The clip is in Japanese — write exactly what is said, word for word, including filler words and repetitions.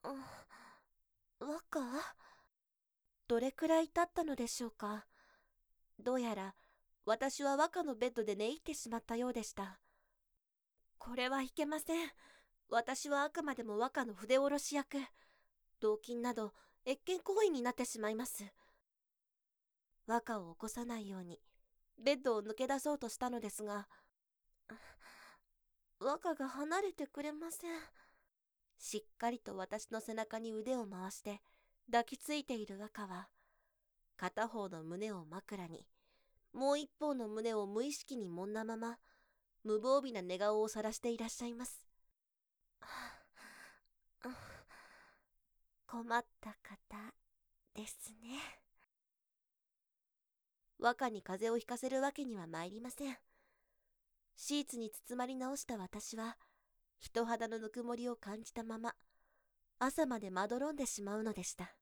若どれくらい経ったのでしょうか。どうやら私は若のベッドで寝入ってしまったようでした。これはいけません。私はあくまでも若の筆下ろし役。同金など越権行為になってしまいます。若を起こさないようにベッドを抜け出そうとしたのですが、若が離れてくれません。しっかりと私の背中に腕を回して抱きついている若は、片方の胸を枕に、もう一方の胸を無意識に揉んだまま、無防備な寝顔を晒していらっしゃいます。困った方ですね。若に風邪をひかせるわけには参りません。シーツに包まり直した私は、人肌のぬくもりを感じたまま、朝までまどろんでしまうのでした。